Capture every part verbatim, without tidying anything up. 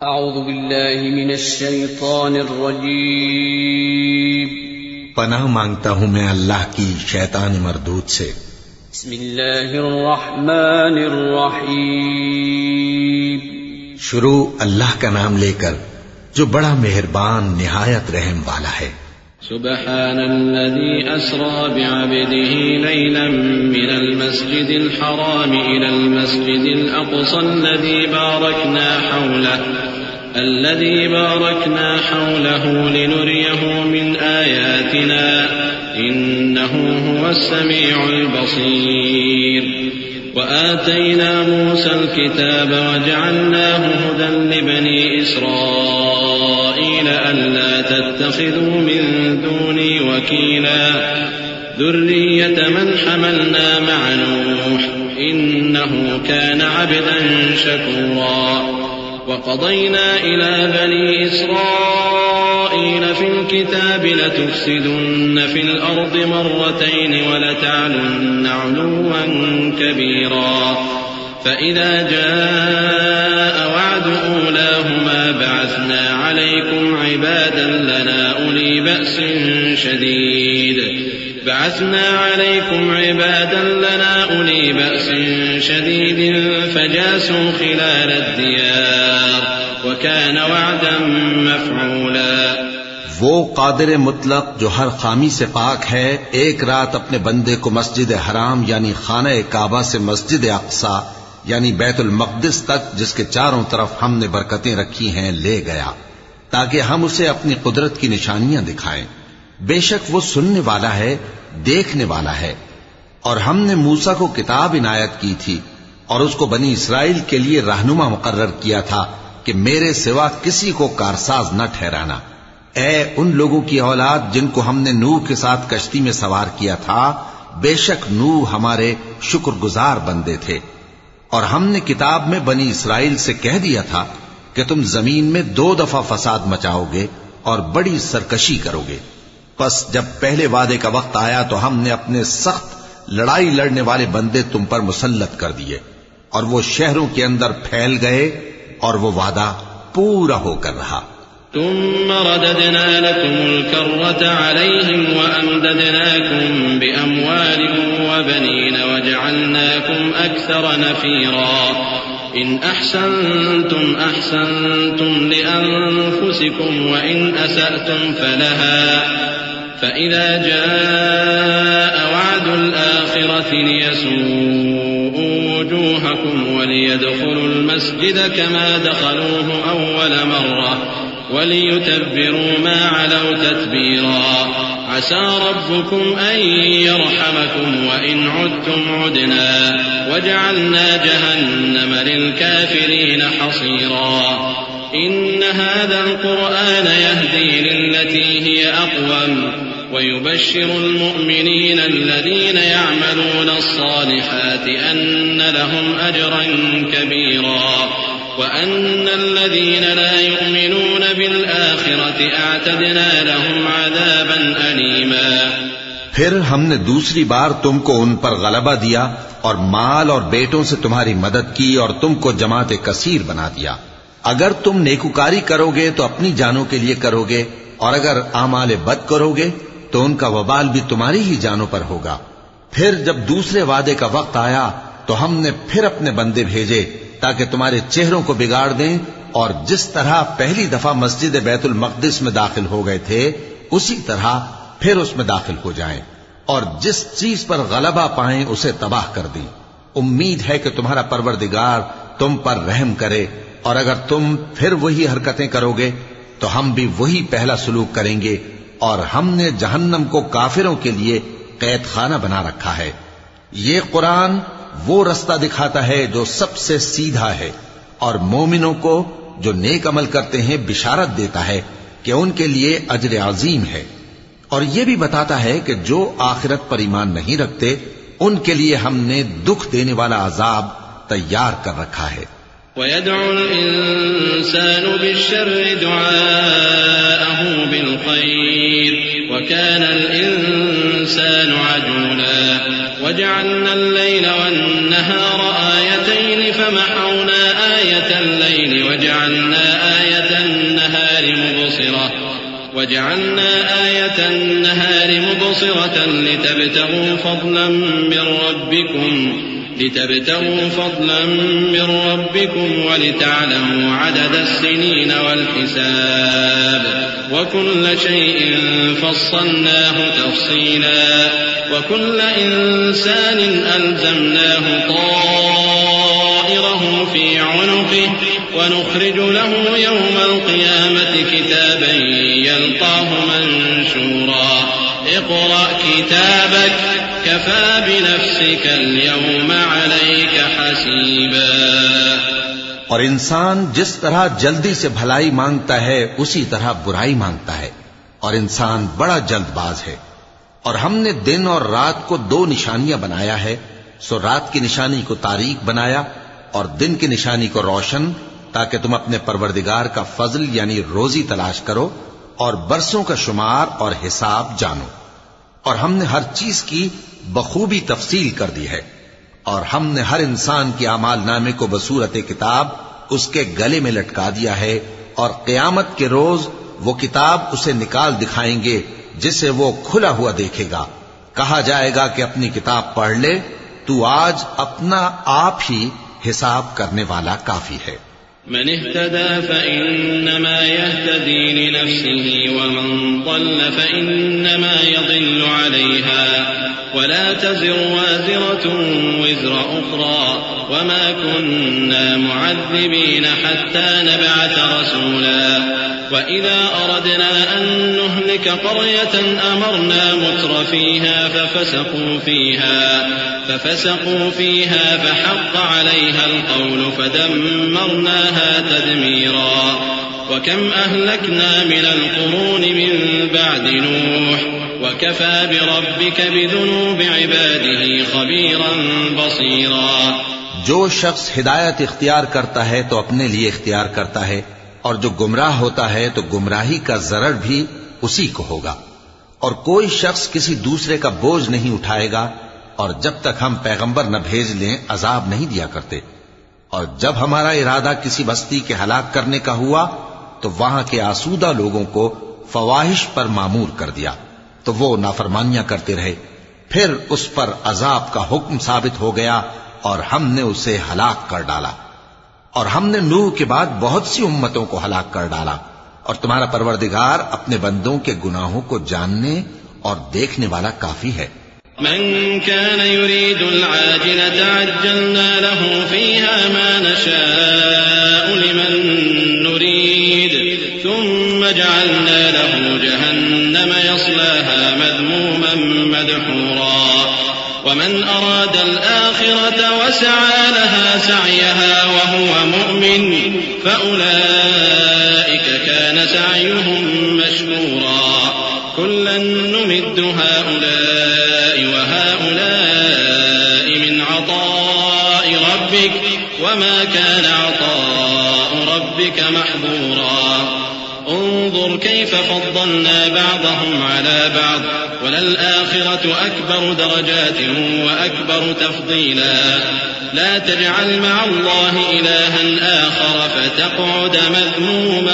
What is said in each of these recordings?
اعوذ باللہ من الشیطان الرجیم پناہ مانگتا ہوں میں اللہ کی شیطان مردود سے۔ بسم اللہ الرحمن الرحیم شروع اللہ کا نام لے کر جو بڑا مہربان نہایت رحم والا ہے۔ سبحان الذي أسرى بعبده ليلا من المسجد الحرام إلى المسجد الأقصى الذي باركنا حوله الذي باركنا حوله لنريه من آياتنا إنه هو السميع البصير وآتينا موسى الكتاب وجعلناه هدى لبني إسرائيل ألا تتخذوا من دوني وكيلا ذرية من حملنا مع نوح إنه كان عبدا شكورا وقضينا إلى بني إسرائيل في الكتاب لتفسدن في الأرض مرتين ولتعلن علوا كبيرا فإذا جاء وعد أولاهما بعثنا عليكم عبادا لنا أولي بأس شديد بعثنا عليكم عبادا لنا أولي بأس شديد فجاسوا خلال الديار وكان وعدا مفعولا۔ وہ قادر مطلق جو ہر خامی سے پاک ہے ایک رات اپنے بندے کو مسجد حرام یعنی خانہ کعبہ سے مسجد اقصی یعنی بیت المقدس تک جس کے چاروں طرف ہم نے برکتیں رکھی ہیں لے گیا تاکہ ہم اسے اپنی قدرت کی نشانیاں دکھائیں۔ بے شک وہ سننے والا ہے دیکھنے والا ہے۔ اور ہم نے موسیٰ کو کتاب عنایت کی تھی اور اس کو بنی اسرائیل کے لیے رہنما مقرر کیا تھا کہ میرے سوا کسی کو کارساز نہ ٹھہرانا۔ اے ان لوگوں کی اولاد جن کو ہم نے نوح کے ساتھ کشتی میں سوار کیا تھا، بے شک نوح ہمارے شکر گزار بندے تھے۔ اور ہم نے کتاب میں بنی اسرائیل سے کہہ دیا تھا کہ تم زمین میں دو دفعہ فساد مچاؤ گے اور بڑی سرکشی کرو گے۔ پس جب پہلے وعدے کا وقت آیا تو ہم نے اپنے سخت لڑائی لڑنے والے بندے تم پر مسلط کر دیے اور وہ شہروں کے اندر پھیل گئے اور وہ وعدہ پورا ہو کر رہا۔ ثم رددنا لكم الكرة عليهم وأمددناكم بأموال وبنين وجعلناكم أكثر نفيرا إن أحسنتم أحسنتم لأنفسكم وإن أسأتم فلها فإذا جاء وعد الآخرة ليسوءوا وجوهكم وليدخلوا المسجد كما دخلوه أول مرة وَلِيُتَبِّرُوا مَا عَلَوْا تَتْبِيرًا عَسَى رَبُّكُمْ أَن يَرْحَمَكُمْ وَإِنْ عُدْتُمْ عُدْنَا وَجَعَلْنَا جَهَنَّمَ لِلْكَافِرِينَ حَصِيرًا إِنَّ هَذَا الْقُرْآنَ يَهْدِي لِلَّتِي هِيَ أَقْوَمُ وَيُبَشِّرُ الْمُؤْمِنِينَ الَّذِينَ يَعْمَلُونَ الصَّالِحَاتِ أَنَّ لَهُمْ أَجْرًا كَبِيرًا وَأَنَّ الَّذِينَ لَا يُؤْمِنُونَ بِالْآخِرَةِ أَعْتَدْنَا لَهُمْ عَذَابًا أَلِيمًا۔ پھر ہم نے دوسری بار تم کو ان پر غلبہ دیا اور مال اور بیٹوں سے تمہاری مدد کی اور تم کو جماعت کثیر بنا دیا۔ اگر تم نیکوکاری کرو گے تو اپنی جانوں کے لیے کرو گے اور اگر اعمال بد کرو گے تو ان کا وبال بھی تمہاری ہی جانوں پر ہوگا۔ پھر جب دوسرے وعدے کا وقت آیا تو ہم نے پھر اپنے بندے بھیجے تاکہ تمہارے چہروں کو بگاڑ دیں اور جس طرح پہلی دفعہ مسجد بیت المقدس میں داخل ہو گئے تھے اسی طرح پھر اس میں داخل ہو جائیں اور جس چیز پر غلبہ پائیں اسے تباہ کر دیں۔ امید ہے کہ تمہارا پروردگار تم پر رحم کرے اور اگر تم پھر وہی حرکتیں کرو گے تو ہم بھی وہی پہلا سلوک کریں گے اور ہم نے جہنم کو کافروں کے لیے قید خانہ بنا رکھا ہے۔ یہ قرآن وہ رستہ دکھاتا ہے جو سب سے سیدھا ہے اور مومنوں کو جو نیک عمل کرتے ہیں بشارت دیتا ہے کہ ان کے لیے اجر عظیم ہے، اور یہ بھی بتاتا ہے کہ جو آخرت پر ایمان نہیں رکھتے ان کے لیے ہم نے دکھ دینے والا عذاب تیار کر رکھا ہے۔ وَيَدْعُ الْإِنسَانُ بِالشَّرِّ دُعَاءَهُ بِالْخَيْرِ وَكَانَ الْإِنسَانُ عَجُولًا وَجَعَلْنَا اللَّيْلَ وَالنَّهَارَ آيَتَيْنِ فَمَحَوْنَا آيَةَ اللَّيْلِ وَجَعَلْنَا تبصرة وجعلنا آية النهار مبصرة لتبتغوا فضلا من ربكم لتبتغوا فضلا من ربكم ولتعلموا عدد السنين والحساب وكل شيء فصلناه تفصيلا وكل إنسان ألزمناه طائره في عنقه ونخرج له يوم القيامة كتابا يلقاه منشورا اقرأ كتابك كفى بنفسك اليوم عليك حسيبا. اور انسان جس طرح جلدی سے بھلائی مانگتا ہے اسی طرح برائی مانگتا ہے، اور انسان بڑا جلد باز ہے. اور ہم نے دن اور رات کو دو نشانیاں بنایا ہے، سو رات کی نشانی کو تاریک بنایا اور دن کی نشانی کو روشن، تاکہ تم اپنے پروردگار کا فضل یعنی روزی تلاش کرو اور برسوں کا شمار اور حساب جانو. اور ہم نے ہر چیز کی بخوبی تفصیل کر دی ہے، اور ہم نے ہر انسان کے اعمال نامے کو بصورت کتاب اس کے گلے میں لٹکا دیا ہے، اور قیامت کے روز وہ کتاب اسے نکال دکھائیں گے جسے وہ کھلا ہوا دیکھے گا. کہا جائے گا کہ اپنی کتاب پڑھ لے، تو آج اپنا آپ ہی حساب کرنے والا کافی ہے. من اهتدى فإنما يهتدي لنفسه ومن ضل فإنما يضل عليها ولا تزر وازرة وزر أخرى وما كنا معذبين حتى نبعث رسولا وإذا أردنا أن نهلك قرية أمرنا متر فيها ففسقوا فيها ففسقوا فيها فحق عليها القول فدمرناها تدميرا وكم أهلكنا من القرون من بعد نوح وكفى بربك بذنوب عباده خبيرا بصيرا. جو شخص ہدایت اختیار کرتا ہے تو اپنے لیے اختیار کرتا ہے، اور جو گمراہ ہوتا ہے تو گمراہی کا ضرر بھی اسی کو ہوگا. اور کوئی شخص کسی دوسرے کا بوجھ نہیں اٹھائے گا، اور جب تک ہم پیغمبر نہ بھیج لیں عذاب نہیں دیا کرتے. اور جب ہمارا ارادہ کسی بستی کے ہلاک کرنے کا ہوا تو وہاں کے آسودہ لوگوں کو فواحش پر معمور کر دیا، تو وہ نافرمانیاں کرتے رہے. پھر اس پر عذاب کا حکم ثابت ہو گیا اور ہم نے اسے ہلاک کر ڈالا. اور ہم نے نوح کے بعد بہت سی امتوں کو ہلاک کر ڈالا. اور تمہارا پروردگار اپنے بندوں کے گناہوں کو جاننے اور دیکھنے والا کافی ہے. من كان يريد العاجلة عجلنا له فيها ما نشاء لمن نريد ثم جعلنا له جهنم يصلاها مذموما مدحورا ومن أراد الآخرة وسعى لها سعيها وهو مؤمن فأولئك كان سعيهم مشكورا كلا نمد هؤلاء وهؤلاء من عطاء ربك وما كان عطاء ربك محظورا انظر كيف فضلنا بعضهم على بعض وللآخرة أكبر درجات وأكبر تفضيلا لا تجعل مع الله إلها آخر فتقعد مذموما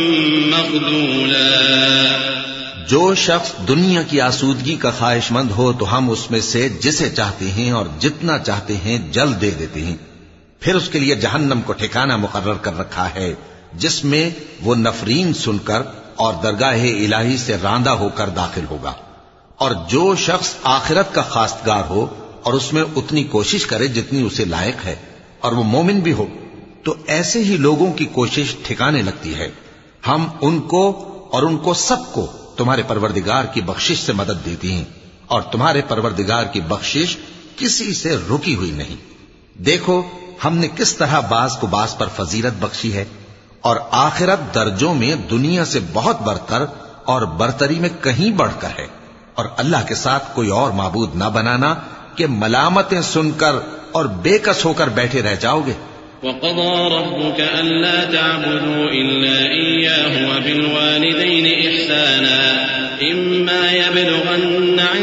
مخذولا. جو شخص دنیا کی آسودگی کا خواہش مند ہو تو ہم اس میں سے جسے چاہتے ہیں اور جتنا چاہتے ہیں جلد دے دیتے ہیں. پھر اس کے لیے جہنم کو ٹھکانہ مقرر کر رکھا ہے جس میں وہ نفرین سن کر اور درگاہ الہی سے راندہ ہو کر داخل ہوگا. اور جو شخص آخرت کا خواستگار ہو اور اس میں اتنی کوشش کرے جتنی اسے لائق ہے اور وہ مومن بھی ہو تو ایسے ہی لوگوں کی کوشش ٹھکانے لگتی ہے. ہم ان کو اور ان کو سب کو تمہارے پروردگار کی بخشش سے مدد دیتی ہیں، اور تمہارے پروردگار کی بخشش کسی سے رکی ہوئی نہیں. دیکھو ہم نے کس طرح بعض کو بعض پر فضیلت بخشی ہے، اور آخرت درجوں میں دنیا سے بہت برتر اور برتری میں کہیں بڑھ کر ہے. اور اللہ کے ساتھ کوئی اور معبود نہ بنانا کہ ملامتیں سن کر اور بے کس ہو کر بیٹھے رہ جاؤ گے. وقضى ربك ألا تعبدوا إلا إياه وبالوالدين إحسانا إما يبلغن عندك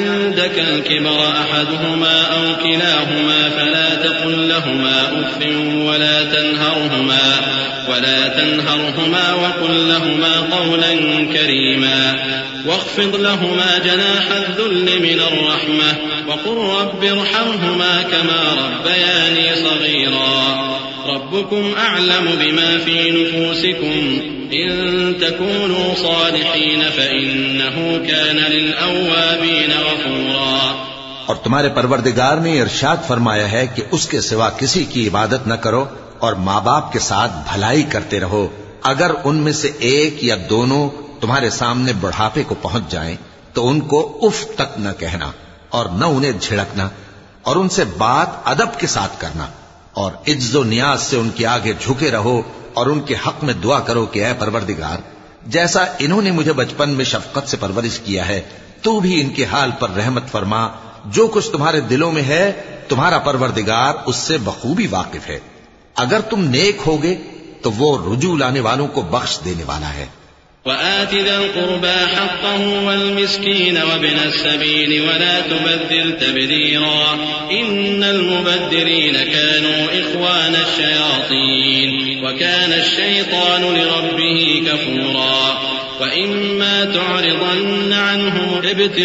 عندك الكبر أحدهما أو كلاهما فلا تقل لهما أف ولا تنهرهما ولا تنهرهما وقل لهما قولا كريما واخفض لهما جناح الذل من الرحمة وقل رب ارحمهما كما ربياني صغيرا ربكم أعلم بما في نفوسكم إن تكونوا صالحين فإنه كان للأوابين غفورا. اور تمہارے پروردگار نے ارشاد فرمایا ہے کہ اس کے سوا کسی کی عبادت نہ کرو اور ماں باپ کے ساتھ بھلائی کرتے رہو. اگر ان میں سے ایک یا دونوں تمہارے سامنے بڑھاپے کو پہنچ جائیں تو ان کو اف تک نہ کہنا اور نہ انہیں جھڑکنا اور ان سے بات ادب کے ساتھ کرنا اور عجز و نیاز سے ان کے آگے جھکے رہو اور ان کے حق میں دعا کرو کہ اے پروردگار جیسا انہوں نے مجھے بچپن میں شفقت سے پرورش کیا ہے تو بھی ان کے حال پر رحمت فرما. جو کچھ تمہارے دلوں میں ہے تمہارا پروردگار اس سے بخوبی واقف ہے. اگر تم نیک ہوگے تو وہ رجوع لانے والوں کو بخش دینے والا ہے. وآت ذا القربى حقه والمسكين وابن السبيل ولا تبذر تبذيرا إن المبذرين كانوا إخوان الشياطين وكان الشيطان لربه كفورا. وإما تعرضن عنهم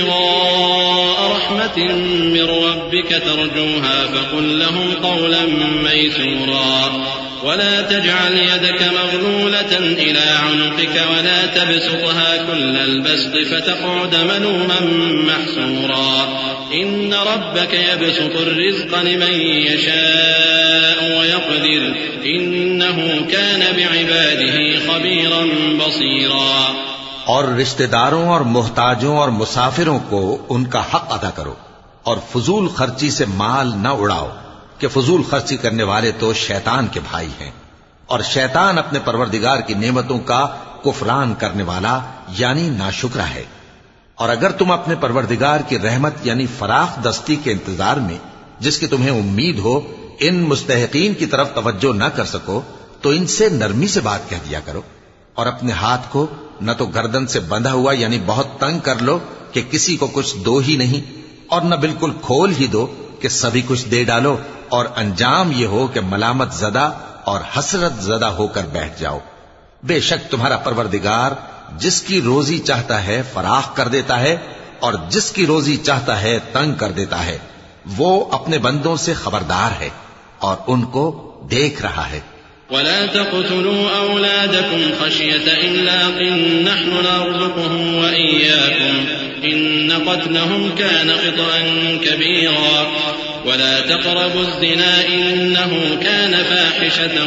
ابتغاء رحمة من ربك ترجوها فقل لهم قولا ميسورا ولا تجعل يدك مغلولة إلى عنقك ولا تبسطها كل البسط فتقعد ملوما محسورا. إن ربك يبسط الرزق لمن يشاء ويقدر إنه كان بعباده خبيرا بصيرا. اور رشتہ داروں اور محتاجوں اور مسافروں کو ان کا حق ادا کرو اور فضول خرچی سے مال نہ اڑاؤ کہ فضول خرچی کرنے والے تو شیطان کے بھائی ہیں اور شیطان اپنے پروردگار کی نعمتوں کا کفران کرنے والا یعنی ناشکرا ہے. اور اگر تم اپنے پروردگار کی رحمت یعنی فراخ دستی کے انتظار میں جس کی تمہیں امید ہو ان مستحقین کی طرف توجہ نہ کر سکو تو ان سے نرمی سے بات کہہ دیا کرو اور اپنے ہاتھ کو نہ تو گردن سے بندھا ہوا یعنی بہت تنگ کر لو کہ کسی کو کچھ دو ہی نہیں اور نہ بالکل کھول ہی دو کہ سبھی کچھ دے ڈالو اور انجام یہ ہو کہ ملامت زدہ اور حسرت زدہ ہو کر بیٹھ جاؤ. بے شک تمہارا پروردگار جس کی روزی چاہتا ہے فراخ کر دیتا ہے اور جس کی روزی چاہتا ہے تنگ کر دیتا ہے. وہ اپنے بندوں سے خبردار ہے اور ان کو دیکھ رہا ہے. ولا تقتلوا أولادكم خشية إملاق نحن نرزقهم وإياكم إن قتلهم كان خطأ كبيرا ولا تقربوا الزنا إنه كان فاحشة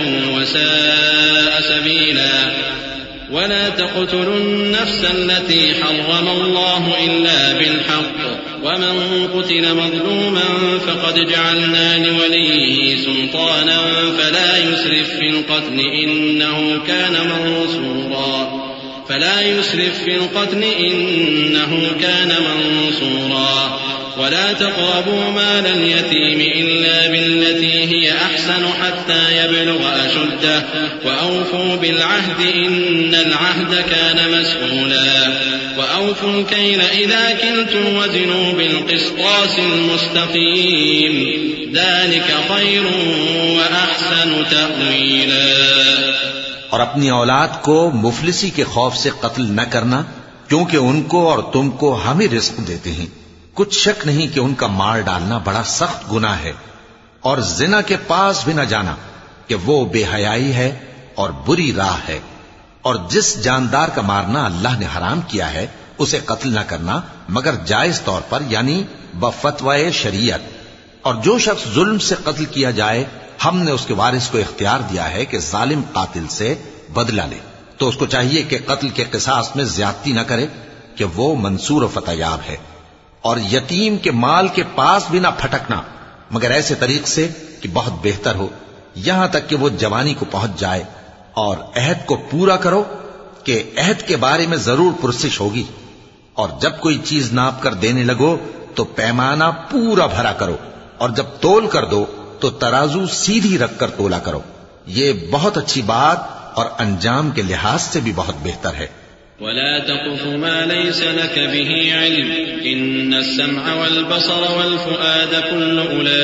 وساء سبيلا ولا تقتلوا النفس التي حرم الله إلا بالحق ومن قتل مظلوما فقد جعلنا لوليه سلطانا فلا يسرف في القتل إنه كان منصورا فلا يسرف في القتل إنه كان منصورا ولا تقربوا مال اليتيم إلا بالتي هي أحسن حتى يبلغ أشده وأوفوا بالعهد إن العهد كان مسؤولا وأوفوا الكيل إذا كلتم وزنوا بالقسطاس المستقيم ذلك خير وأحسن تأويلا. اور اپنی اولاد کو مفلسی کے خوف سے قتل نہ کرنا کیونکہ ان کو اور تم کو ہم ہی رزق دیتے ہیں. کچھ شک نہیں کہ ان کا مار ڈالنا بڑا سخت گناہ ہے اور زنا کے پاس بھی نہ جانا کہ وہ بے حیائی ہے اور بری راہ ہے. اور جس جاندار کا مارنا اللہ نے حرام کیا ہے اسے قتل نہ کرنا مگر جائز طور پر یعنی بفتوائے شریعت. اور جو شخص ظلم سے قتل کیا جائے ہم نے اس کے وارث کو اختیار دیا ہے کہ ظالم قاتل سے بدلہ لے تو اس کو چاہیے کہ قتل کے قصاص میں زیادتی نہ کرے کہ وہ منصور و فتح یاب ہے. اور یتیم کے مال کے پاس بھی نہ پھٹکنا مگر ایسے طریق سے کہ بہت بہتر ہو یہاں تک کہ وہ جوانی کو پہنچ جائے. اور عہد کو پورا کرو کہ عہد کے بارے میں ضرور پرسش ہوگی. اور جب کوئی چیز ناپ کر دینے لگو تو پیمانہ پورا بھرا کرو اور جب تول کر دو تو ترازو سیدھی رکھ کر تولا کرو. یہ بہت اچھی بات اور انجام کے لحاظ سے بھی بہت بہتر ہے. ولا تقف ما ليس لك به علم إن السمع والبصر والفؤاد كل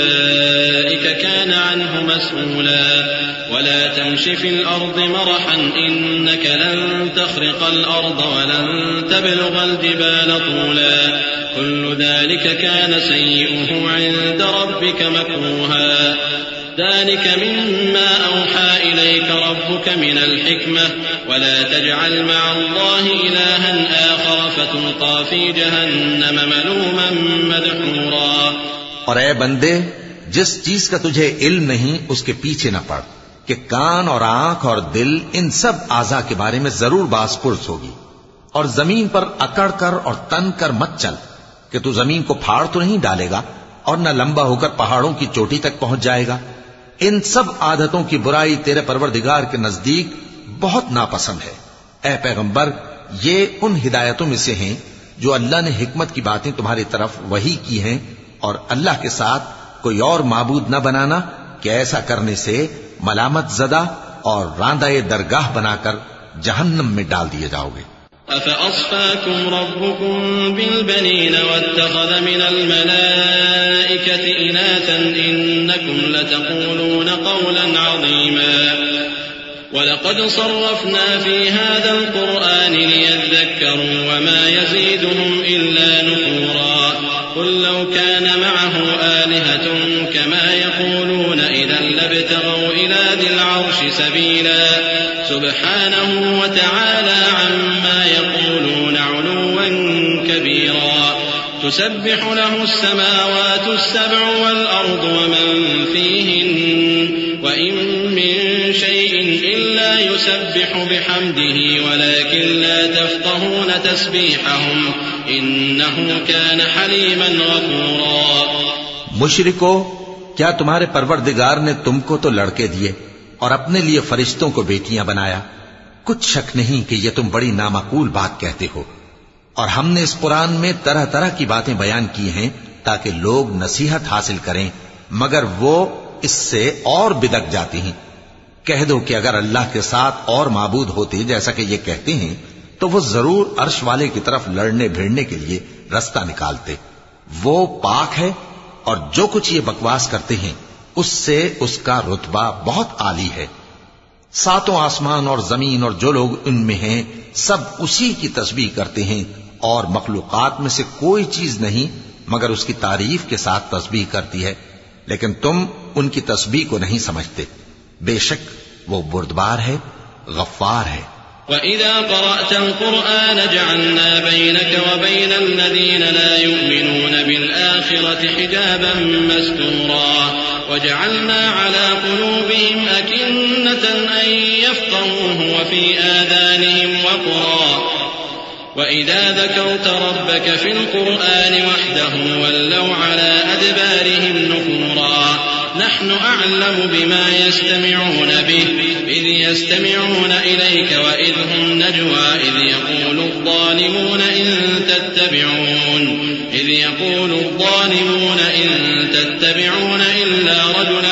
أولئك كان عنه مسؤولا ولا تمش في الأرض مرحا إنك لن تخرق الأرض ولن تبلغ الجبال طولا كل ذلك كان سيئه عند ربك مكروها ذلك مما أوحى إليك ربك من الحكمة ولا تجعل مع الله إلها آخر فتلقى في جهنم ملوما مدحورا۔ اور اے بندے، جس چیز کا تجھے علم نہیں اس کے پیچھے نہ پڑ، کہ کان اور آنکھ اور دل ان سب اعضاء کے بارے میں ضرور باز پرس ہوگی۔ اور زمین پر اکڑ کر اور تن کر مت چل، کہ تو زمین کو پھاڑ تو نہیں ڈالے گا اور نہ لمبا ہو کر پہاڑوں کی چوٹی تک پہنچ جائے گا۔ ان سب عادتوں کی برائی تیرے پروردگار کے نزدیک بہت ناپسند ہے۔ اے پیغمبر، یہ ان ہدایتوں میں سے ہیں جو اللہ نے حکمت کی باتیں تمہاری طرف وحی کی ہیں، اور اللہ کے ساتھ کوئی اور معبود نہ بنانا، کہ ایسا کرنے سے ملامت زدہ اور راندہ درگاہ بنا کر جہنم میں ڈال دیے جاؤ گے۔ أَفَأَصْفَاكُمْ رَبُّكُمْ بِالْبَنِينَ وَاتَّخَذَ مِنَ الْمَلَائِكَةِ إِنَاثًا إِنَّكُمْ لَتَقُولُونَ قَوْلًا عَظِيمًا وَلَقَدْ صَرَّفْنَا فِي هَذَا الْقُرْآنِ لِيَذَّكَّرُوا وَمَا يَزِيدُهُمْ إِلَّا نُفُورًا قُل لَّوْ كَانَ مَعَهُ آلِهَةٌ كَمَا يَقُولُونَ إِذًا لَّابْتَغَوْا إِلَى ذِي الْعَرْشِ سَبِيلًا سبحانه وتعالى عما يقولون علوا كبيرا تسبح له السماوات السبع والأرض ومن فيهن وإن من شيء إلا يسبح بحمده ولكن لا تفقهون تسبيحهم إنه كان حليما غفورا۔ مشرکو، کیا تمہارے پروردگار نے تم کو تو لڑکے دیے اور اپنے لیے فرشتوں کو بیٹیاں بنایا؟ کچھ شک نہیں کہ یہ تم بڑی نامعقول بات کہتے ہو، اور ہم نے اس قرآن میں طرح طرح کی باتیں بیان کی ہیں تاکہ لوگ نصیحت حاصل کریں، مگر وہ اس سے اور بدک جاتی ہیں۔ کہہ دو کہ اگر اللہ کے ساتھ اور معبود ہوتے جیسا کہ یہ کہتے ہیں تو وہ ضرور عرش والے کی طرف لڑنے بھیڑنے کے لیے رستہ نکالتے۔ وہ پاک ہے، اور جو کچھ یہ بکواس کرتے ہیں اس سے اس کا رتبہ بہت عالی ہے۔ ساتوں آسمان اور زمین اور جو لوگ ان میں ہیں سب اسی کی تسبیح کرتے ہیں، اور مخلوقات میں سے کوئی چیز نہیں مگر اس کی تعریف کے ساتھ تسبیح کرتی ہے، لیکن تم ان کی تسبیح کو نہیں سمجھتے۔ بے شک وہ بردبار ہے، غفار ہے۔ وَإِذَا قَرَأْتَ الْقُرْآنَ جَعَلْنَا بَيْنَكَ وَبَيْنَ الَّذِينَ لَا يُؤْمِنُونَ بِالْآخِرَةِ حِجَابًا مَّسْتُورًا وَجَعَلْنَا عَلَى قُلُوبِهِمْ أَكِنَّةً أَن يَفْقَهُوهُ وَفِي آذَانِهِمْ وَقْرًا وَإِذَا ذَكَرْتَ رَبَّكَ فِي الْقُرْآنِ وَحْدَهُ وَلَّوْا عَلَى أَدْبَارِهِمْ نُفُورًا نحن أعلم بما يستمعون به إذ يستمعون إليك وإذ هم نجوى إذ يقول الظالمون إن تتبعون إذ يقول الظالمون إن تتبعون إلا رجلا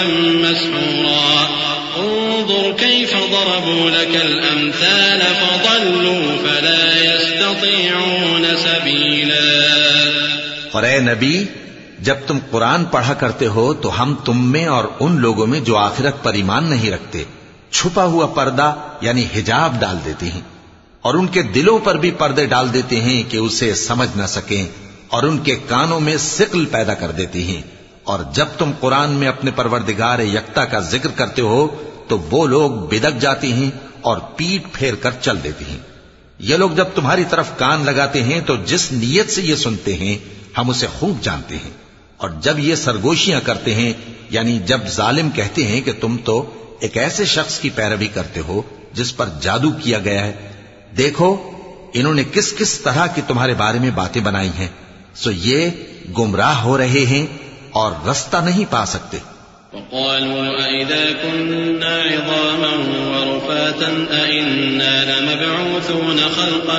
مسحورا انظر كيف ضربوا لك الأمثال فضلوا فلا يستطيعون سبيلا۔ اور اے نبی، جب تم قرآن پڑھا کرتے ہو تو ہم تم میں اور ان لوگوں میں جو آخرت پر ایمان نہیں رکھتے چھپا ہوا پردہ یعنی حجاب ڈال دیتے ہیں، اور ان کے دلوں پر بھی پردے ڈال دیتے ہیں کہ اسے سمجھ نہ سکیں، اور ان کے کانوں میں ثقل پیدا کر دیتے ہیں۔ اور جب تم قرآن میں اپنے پروردگار یکتا کا ذکر کرتے ہو تو وہ لوگ بدک جاتے ہیں اور پیٹ پھیر کر چل دیتے ہیں۔ یہ لوگ جب تمہاری طرف کان لگاتے ہیں تو جس نیت سے یہ سنتے ہیں ہم اسے خوب جانتے ہیں، اور جب یہ سرگوشیاں کرتے ہیں یعنی جب ظالم کہتے ہیں کہ تم تو ایک ایسے شخص کی پیروی کرتے ہو جس پر جادو کیا گیا ہے، دیکھو انہوں نے کس کس طرح کی تمہارے بارے میں باتیں بنائی ہیں، سو یہ گمراہ ہو رہے ہیں اور رستہ نہیں پا سکتے۔ وقالوا أئذا كنا عظاما ورفاتا أئنا لمبعوثون خلقا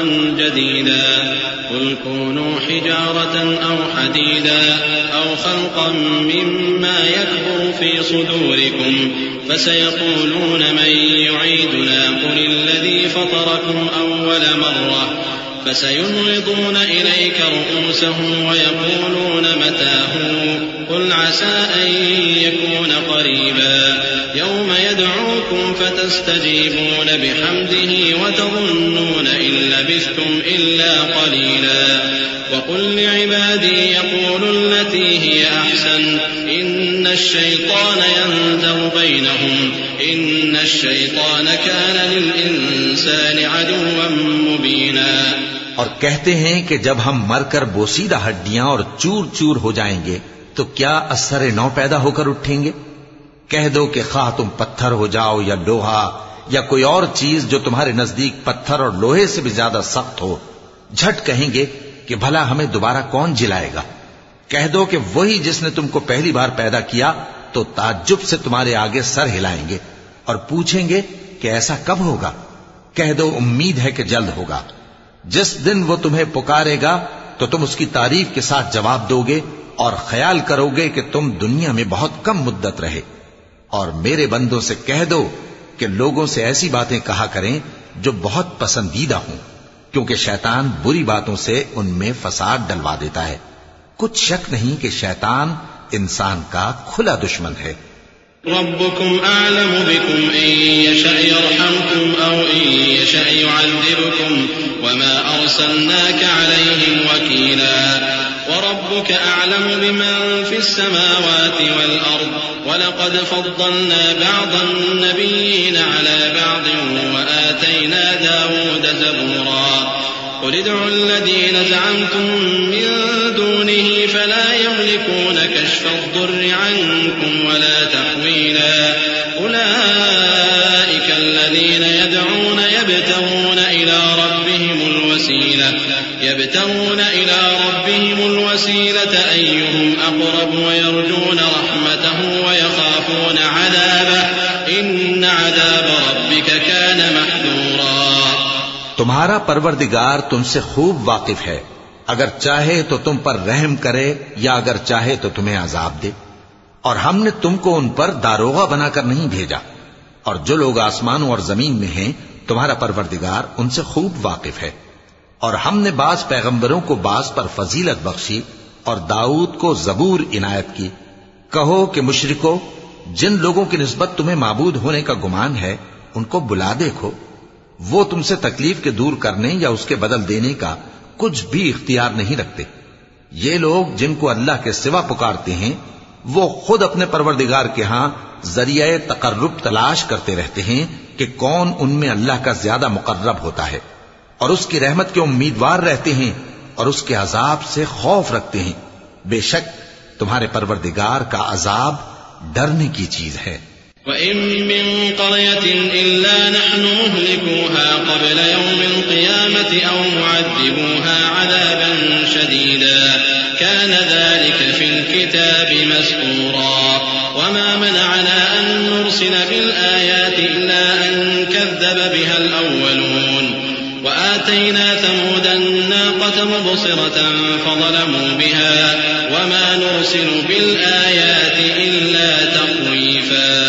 جديدا قل كونوا حجارة أو حديدا أو خلقا مما يكبر في صدوركم فسيقولون من يعيدنا قل الذي فطركم أول مرة فسينغضون إليك رؤوسهم ويقولون متى هو قل عسى أن يكون قريبا يوم يدعوكم فتستجيبون بحمده وتظنون إن لبثتم إلا قليلا وقل لعبادي يقولوا التي هي أحسن إن الشيطان ينزغ بينهم إن الشيطان كان للإنسان عدوا مبينا. اور کہتے ہیں کہ جب ہم مر کر بوسیدہ ہڈیاں اور چور چور ہو جائیں گے تو کیا اثر نو پیدا ہو کر اٹھیں گے؟ کہہ دو کہ خواہ تم پتھر ہو جاؤ یا لوہا یا کوئی اور چیز جو تمہارے نزدیک پتھر اور لوہے سے بھی زیادہ سخت ہو، جھٹ کہیں گے کہ بھلا ہمیں دوبارہ کون جلائے گا؟ کہہ دو کہ وہی جس نے تم کو پہلی بار پیدا کیا تو تعجب سے تمہارے آگے سر ہلائیں گے اور پوچھیں گے کہ ایسا کب ہوگا؟ کہہ دو امید ہے کہ جلد ہوگا. جس دن وہ تمہیں پکارے گا تو تم اس کی تعریف کے ساتھ جواب دو گے اور خیال کرو گے کہ تم دنیا میں بہت کم مدت رہے. اور میرے بندوں سے کہہ دو کہ لوگوں سے ایسی باتیں کہا کریں جو بہت پسندیدہ ہوں، کیونکہ شیطان بری باتوں سے ان میں فساد ڈلوا دیتا ہے. کچھ شک نہیں کہ شیطان انسان کا کھلا دشمن ہے. ربكم أعلم بكم إن يشأ يرحمكم أو إن يشأ يعذبكم وما أرسلناك عليهم وكيلا وربك أعلم بمن في السماوات والأرض ولقد فضلنا بعض النبيين على بعض وآتينا داود زبورا قل ادعوا الذين زعمتم من دونه فلا يملكون كشف الضر عنكم ولا تحويلا أولئك الذين يدعون يبتغون إلى ربهم الوسيلة يبتغون إلى ربهم الوسيلة أيهم أقرب ويرجون رحمته ويخافون عذابه إن عذاب ربك كان محذورا. تمہارا پروردگار تم سے خوب واقف ہے، اگر چاہے تو تم پر رحم کرے یا اگر چاہے تو تمہیں عذاب دے. اور ہم نے تم کو ان پر داروغہ بنا کر نہیں بھیجا، اور جو لوگ آسمانوں اور زمین میں ہیں تمہارا پروردگار ان سے خوب واقف ہے. اور ہم نے بعض پیغمبروں کو بعض پر فضیلت بخشی اور داؤد کو زبور عنایت کی. کہو کہ مشرکو، جن لوگوں کی نسبت تمہیں معبود ہونے کا گمان ہے ان کو بلا دیکھو، وہ تم سے تکلیف کے دور کرنے یا اس کے بدل دینے کا کچھ بھی اختیار نہیں رکھتے. یہ لوگ جن کو اللہ کے سوا پکارتے ہیں وہ خود اپنے پروردگار کے ہاں ذریعہ تقرب تلاش کرتے رہتے ہیں کہ کون ان میں اللہ کا زیادہ مقرب ہوتا ہے، اور اس کی رحمت کے امیدوار رہتے ہیں اور اس کے عذاب سے خوف رکھتے ہیں. بے شک تمہارے پروردگار کا عذاب ڈرنے کی چیز ہے. وَإِن مِّن قَرْيَةٍ إِلَّا نَحْنُ مُهْلِكُوهَا قَبْلَ يَوْمِ الْقِيَامَةِ أَوْ مُعَذِّبُوهَا عَذَابًا شَدِيدًا كَانَ ذَلِكَ فِي الْكِتَابِ مَسْطُورًا وَمَا مَنَعَنَا أَن نُّرْسِلَ بِالْآيَاتِ إِلَّا أَن كَذَّبَ بِهَا الْأَوَّلُونَ وَآتَيْنَا ثَمُودَ النَّاقَةَ مُبْصِرَةً فَظَلَمُوا بِهَا وَمَا نُرْسِلُ بِالْآيَاتِ إِلَّا تَخْوِيفًا.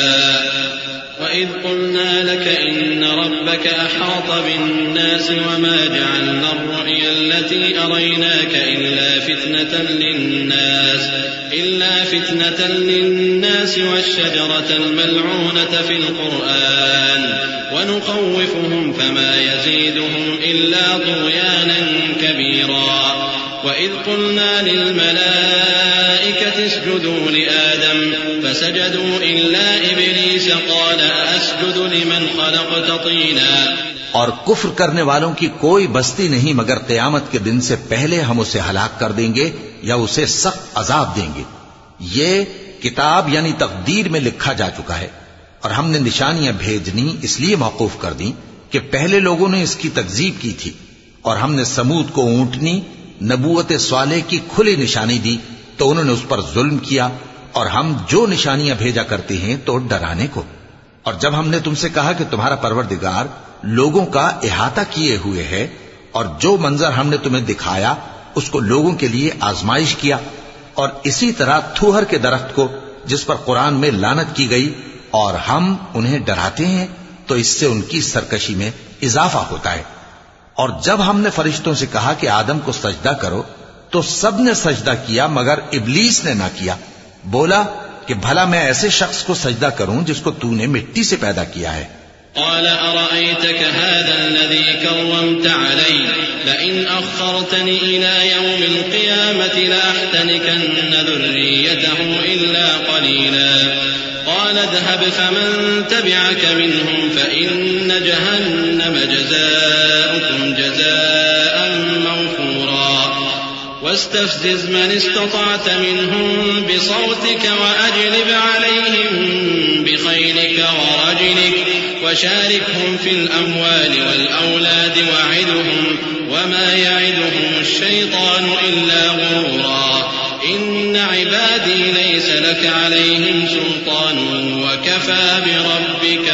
وَإِذْ قُلْنَا لَكَ إِنَّ رَبَّكَ أَحَاطَ بِالنَّاسِ وَمَا جَعَلْنَا الرُّؤْيَا الَّتِي أَرَيْنَاكَ إِلَّا فِتْنَةً لِلنَّاسِ إِلَّا فِتْنَةً لِلنَّاسِ وَالشَّجَرَةَ الْمَلْعُونَةَ فِي الْقُرْآنِ وَنُخَوِّفُهُمْ فَمَا يَزِيدُهُمْ إِلَّا طُغْيَانًا كَبِيرًا. وَإِذْ قُلْنَا لِلْمَلَائِكَةِ اسْجُدُوا لِآدَمَ فَسَجَدُوا إِلَّا إِبْلِيسَ قَالَ أَسْجُدُ لِمَنْ خَلَقْتَ طِينًا. اور کفر کرنے والوں کی کوئی بستی نہیں مگر قیامت کے دن سے پہلے ہم اسے ہلاک کر دیں گے یا اسے سخت عذاب دیں گے. یہ کتاب یعنی تقدیر میں لکھا جا چکا ہے، اور ہم نے نشانیاں بھیجنی اس لیے موقوف کر دیں کہ پہلے لوگوں نے اس کی تکذیب کی تھی. اور ہم نے سمود کو اونٹنی نبوت صالح کی کھلی نشانی دی تو انہوں نے اس پر ظلم کیا، اور ہم جو نشانیاں بھیجا کرتے ہیں تو ڈرانے کو. اور جب ہم نے تم سے کہا کہ تمہارا پروردگار لوگوں کا احاطہ کیے ہوئے ہے اور جو منظر ہم نے تمہیں دکھایا اس کو لوگوں کے لیے آزمائش کیا، اور اسی طرح تھوہر کے درخت کو جس پر قرآن میں لعنت کی گئی، اور ہم انہیں ڈراتے ہیں تو اس سے ان کی سرکشی میں اضافہ ہوتا ہے. اور جب ہم نے فرشتوں سے کہا کہ آدم کو سجدہ کرو تو سب نے سجدہ کیا مگر ابلیس نے نہ کیا. بولا کہ بھلا میں ایسے شخص کو سجدہ کروں جس کو تو نے مٹی سے پیدا کیا ہے. قال أرأيتك هذا الذي كرمت علي لئن أخرتني إلى يوم القيامة لأحتنكن ذريته إلا قليلا. قال اذهب فمن تبعك منهم فإن جهنم جزاؤكم جزاء موفورا. واستفزز من استطعت منهم بصوتك وأجلب عليهم بخيلك ورجلك وشاركهم في الأموال والأولاد وعدهم وما يعدهم الشيطان إلا غرورا. إن عبادي ليس لك عليهم سلطان وكفى بربك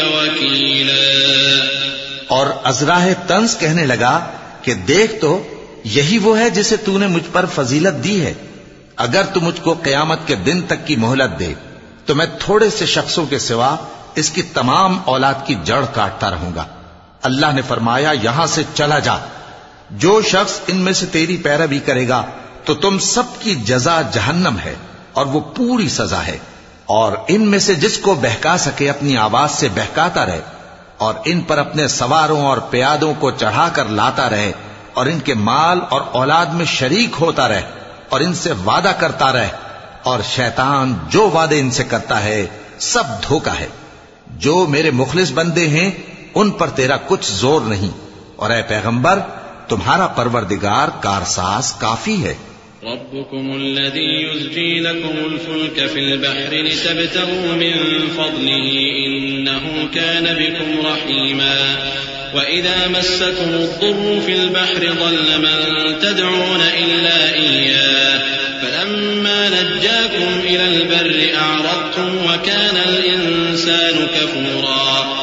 وكيلا. اور ازراہ طنز کہنے لگا کہ دیکھ تو یہی وہ ہے جسے تو نے مجھ پر فضیلت دی ہے. اگر تو مجھ کو قیامت کے دن تک کی مہلت دے تو میں تھوڑے سے شخصوں کے سوا اس کی تمام اولاد کی جڑ کاٹتا رہوں گا. اللہ نے فرمایا یہاں سے چلا جا. جو شخص ان میں سے تیری پیروی کرے گا تو تم سب کی جزا جہنم ہے اور وہ پوری سزا ہے. اور ان میں سے جس کو بہکا سکے اپنی آواز سے بہکاتا رہے اور ان پر اپنے سواروں اور پیادوں کو چڑھا کر لاتا رہے اور ان کے مال اور اولاد میں شریک ہوتا رہے اور ان سے وعدہ کرتا رہے. اور شیطان جو وعدے ان سے کرتا ہے سب دھوکا ہے. جو میرے مخلص بندے ہیں ان پر تیرا کچھ زور نہیں، اور اے پیغمبر تمہارا پروردگار کارساز کافی ہے. ربكم الذي يزجي لكم الفلك في البحر لتبتغوا من فضله إنه كان بكم رحيما. وإذا مسكم الضر في البحر ضل من تدعون إلا إياه فلما نجاكم إلى البر أعرضتم وكان الإنسان كفورا.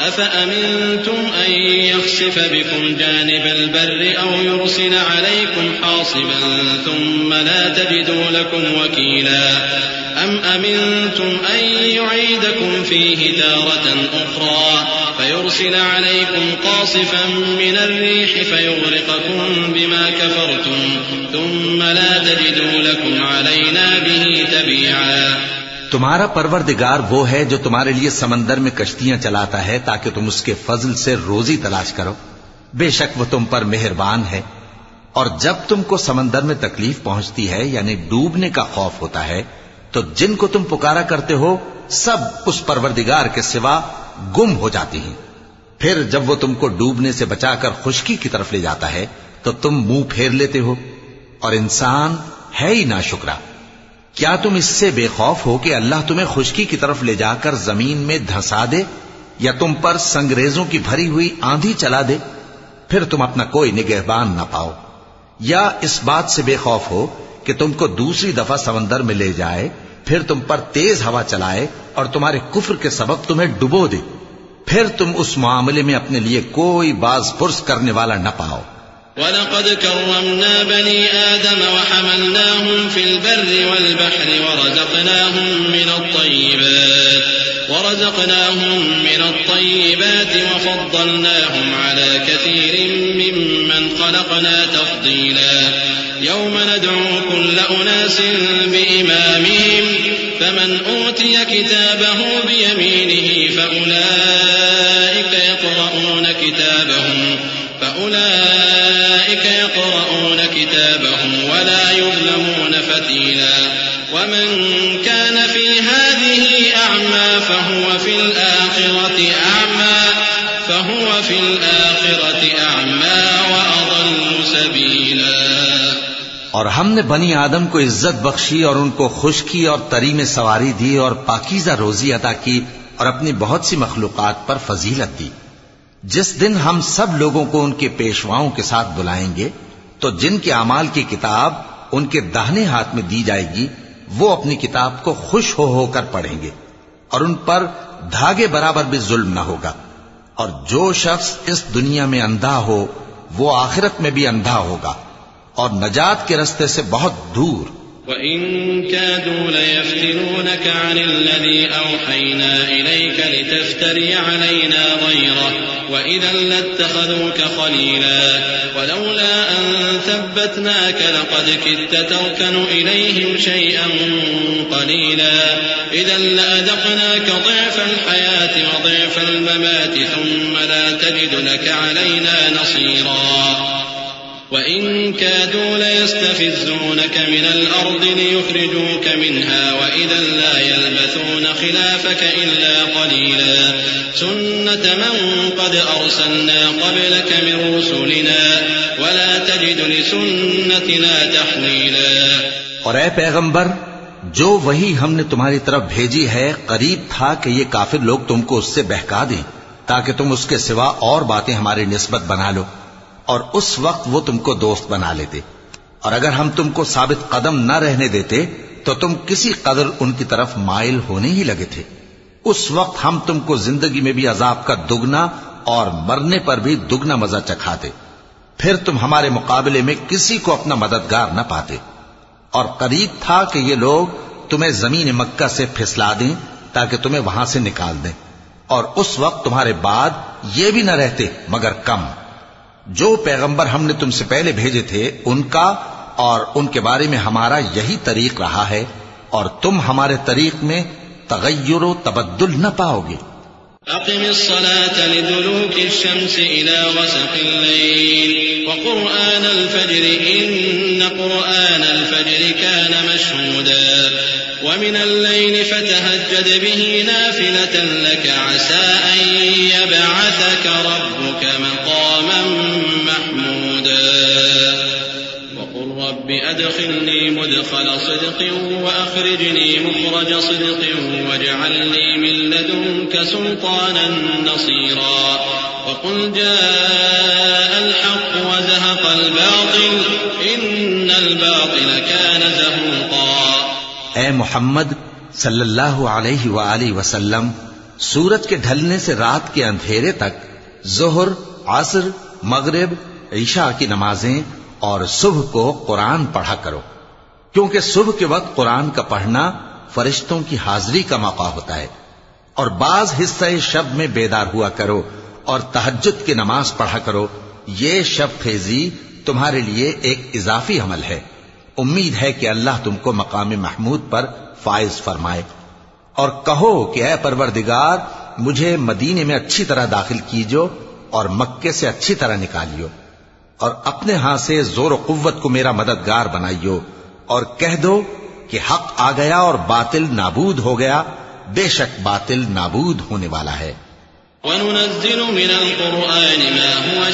أفأمنتم أن يخسف بكم جانب البر أو يرسل عليكم حاصبا ثم لا تجدوا لكم وكيلا. أم أمنتم أن يعيدكم فيه تارة أخرى فيرسل عليكم قاصفا من الريح فيغرقكم بما كفرتم ثم لا تجدوا لكم علينا به تبيعا. تمہارا پروردگار وہ ہے جو تمہارے لیے سمندر میں کشتیاں چلاتا ہے تاکہ تم اس کے فضل سے روزی تلاش کرو. بے شک وہ تم پر مہربان ہے. اور جب تم کو سمندر میں تکلیف پہنچتی ہے یعنی ڈوبنے کا خوف ہوتا ہے تو جن کو تم پکارا کرتے ہو سب اس پروردگار کے سوا گم ہو جاتی ہیں. پھر جب وہ تم کو ڈوبنے سے بچا کر خشکی کی طرف لے جاتا ہے تو تم منہ پھیر لیتے ہو. اور انسان ہے ہی ناشکرا. کیا تم اس سے بے خوف ہو کہ اللہ تمہیں خشکی کی طرف لے جا کر زمین میں دھسا دے یا تم پر سنگریزوں کی بھری ہوئی آندھی چلا دے پھر تم اپنا کوئی نگہبان نہ پاؤ؟ یا اس بات سے بے خوف ہو کہ تم کو دوسری دفعہ سمندر میں لے جائے پھر تم پر تیز ہوا چلائے اور تمہارے کفر کے سبب تمہیں ڈبو دے پھر تم اس معاملے میں اپنے لیے کوئی باز پرس کرنے والا نہ پاؤ؟ وَلَقَدْ كَرَّمْنَا بَنِي آدَمَ وَحَمَلْنَاهُمْ فِي الْبَرِّ وَالْبَحْرِ وَرَزَقْنَاهُمْ مِنَ الطَّيِّبَاتِ وَرَزَقْنَاهُمْ مِنَ الطَّيِّبَاتِ وَفَضَّلْنَاهُمْ عَلَى كَثِيرٍ مِّمَّنْ خَلَقْنَا تَفْضِيلًا. يَوْمَ نَدْعُو كُلَّ أُنَاسٍ بِإِمَامِهِمْ فَمَنْ أُوتِيَ كِتَابَهُ بِيَمِينِهِ فَأُولَئِكَ يَقْرَؤُونَ كِتَابَهُمْ فأولئك يقرؤون كتابهم ولا يظلمون فتيلا. ومن كان في هذه أعمى فهو في الآخرة أعمى فهو في الآخرة أعمى وأضل سبيلا. اور ہم نے بنی آدم کو عزت بخشی اور ان کو خشکی اور تری میں سواری دی اور پاکیزہ روزی عطا کی اور اپنی بہت سی مخلوقات پر فضیلت دی. جس دن ہم سب لوگوں کو ان کے پیشواؤں کے ساتھ بلائیں گے تو جن کے اعمال کی کتاب ان کے داہنے ہاتھ میں دی جائے گی وہ اپنی کتاب کو خوش ہو ہو کر پڑھیں گے اور ان پر دھاگے برابر بھی ظلم نہ ہوگا، اور جو شخص اس دنیا میں اندھا ہو وہ آخرت میں بھی اندھا ہوگا اور نجات کے رستے سے بہت دور۔ وَإِن كَادُوا لَيَفْتِنُونَكَ عَنِ الَّذِي أَوْحَيْنَا إِلَيْكَ لِتَفْتَرِيَ عَلَيْنَا غَيْرَهُ وَإِذًا لَّاتَّخَذُوكَ خَلِيلًا وَلَوْلَا أَن ثَبَّتْنَاكَ لَقَدْ كِدتَّ تَرْكَنُ إِلَيْهِمْ شَيْئًا قَلِيلًا إِذًا لَّأَذَقْنَاكَ ضِعْفَ الْحَيَاةِ وَضِعْفَ الْمَمَاتِ ثُمَّ لَا تَجِدُ لَكَ عَلَيْنَا نَصِيرًا وَإِن كَادُوا لَيَسْتَفِزُّونَكَ مِنَ الْأَرْضِ لِيُخْرِجُوكَ مِنْهَا وَإِذًا لَّا يَلْبَثُونَ خِلَافَكَ إِلَّا قَلِيلًا سُنَّةَ مَن قَدْ أَرْسَلْنَا قَبْلَكَ مِن رُّسُلِنَا وَلَا تَجِدُ لِسُنَّتِنَا تَحْوِيلًا۔ اور اے پیغمبر، جو وہی ہم نے تمہاری طرف بھیجی ہے قریب تھا کہ یہ کافر لوگ تم کو اس سے بہکا دیں تاکہ تم اس کے سوا اور باتیں ہماری نسبت بنا لو، اور اس وقت وہ تم کو دوست بنا لیتے، اور اگر ہم تم کو ثابت قدم نہ رہنے دیتے تو تم کسی قدر ان کی طرف مائل ہونے ہی لگے تھے۔ اس وقت ہم تم کو زندگی میں بھی عذاب کا دگنا اور مرنے پر بھی دگنا مزہ چکھاتے، پھر تم ہمارے مقابلے میں کسی کو اپنا مددگار نہ پاتے، اور قریب تھا کہ یہ لوگ تمہیں زمین مکہ سے پھسلا دیں تاکہ تمہیں وہاں سے نکال دیں، اور اس وقت تمہارے بعد یہ بھی نہ رہتے مگر کم۔ جو پیغمبر ہم نے تم سے پہلے بھیجے تھے ان کا اور ان کے بارے میں ہمارا یہی طریق رہا ہے، اور تم ہمارے طریق میں تغیر و تبدل نہ پاؤ گے۔ أقم الصلاة لدلوك الشمس إلى غسق الليل وقرآن الفجر إن قرآن الفجر كان مشهودا ومن الليل فتهجد به نافلة لك عسى أن يبعثك ربك مقاما محمودا وقل رب أدخلني مدخل صدق وأخرجني مخرج صدق واجعل لي من لدنك سلطانا نصيرا وقل جاء الحق وزهق الباطل إن الباطل كان زهوقا۔ اے محمد صلی اللہ علیہ وآلہ وسلم، سورج کے ڈھلنے سے رات کے اندھیرے تک ظہر، عصر، مغرب، عشاء کی نمازیں اور صبح کو قرآن پڑھا کرو، کیونکہ صبح کے وقت قرآن کا پڑھنا فرشتوں کی حاضری کا موقع ہوتا ہے، اور بعض حصہ شب میں بیدار ہوا کرو اور تہجد کی نماز پڑھا کرو، یہ شب خیزی تمہارے لیے ایک اضافی عمل ہے۔ امید ہے کہ اللہ تم کو مقام محمود پر فائز فرمائے۔ اور کہو کہ اے پروردگار، مجھے مدینے میں اچھی طرح داخل کیجو اور مکے سے اچھی طرح نکالیو، اور اپنے ہاں سے زور و قوت کو میرا مددگار بنائیو، اور کہہ دو کہ حق آ گیا اور باطل نابود ہو گیا، بے شک باطل نابود ہونے والا ہے۔ وَنُنَزِّلُ مِنَ الْقُرْآنِ مَا هُوَ